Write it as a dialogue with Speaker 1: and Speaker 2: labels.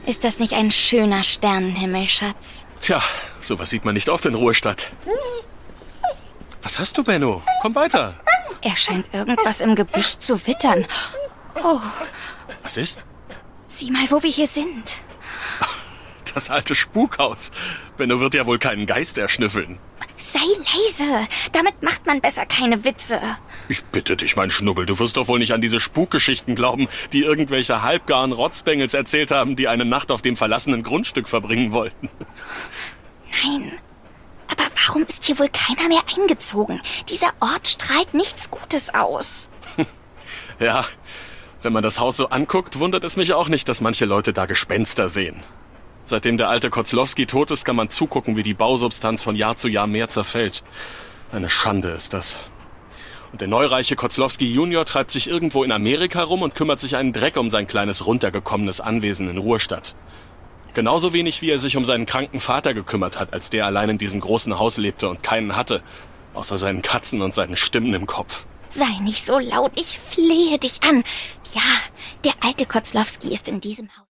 Speaker 1: Ist das nicht ein schöner Sternenhimmel, Schatz?
Speaker 2: Tja, sowas sieht man nicht oft in Ruhestadt. Was hast du, Benno? Komm weiter.
Speaker 1: Er scheint irgendwas im Gebüsch zu wittern. Oh,
Speaker 2: Was ist?
Speaker 1: sieh mal, wo wir hier sind.
Speaker 2: Das alte Spukhaus. Benno wird ja wohl keinen Geist erschnüffeln.
Speaker 1: Sei leise, damit macht man besser keine Witze.
Speaker 2: Ich bitte dich, mein Schnubbel, du wirst doch wohl nicht an diese Spukgeschichten glauben, die irgendwelche halbgaren Rotzbengels erzählt haben, die eine Nacht auf dem verlassenen Grundstück verbringen wollten.
Speaker 1: Nein, aber warum ist hier wohl keiner mehr eingezogen? Dieser Ort strahlt nichts Gutes aus.
Speaker 2: Ja, wenn man das Haus so anguckt, wundert es mich auch nicht, dass manche Leute da Gespenster sehen. Seitdem der alte Kozlowski tot ist, kann man zugucken, wie die Bausubstanz von Jahr zu Jahr mehr zerfällt. Eine Schande ist das. Und der neureiche Kozlowski Junior treibt sich irgendwo in Amerika rum und kümmert sich einen Dreck um sein kleines, runtergekommenes Anwesen in Ruhestadt. Genauso wenig, wie er sich um seinen kranken Vater gekümmert hat, als der allein in diesem großen Haus lebte und keinen hatte, außer seinen Katzen und seinen Stimmen im Kopf.
Speaker 1: Sei nicht so laut, ich flehe dich an. Ja, der alte Kozlowski ist in diesem Haus.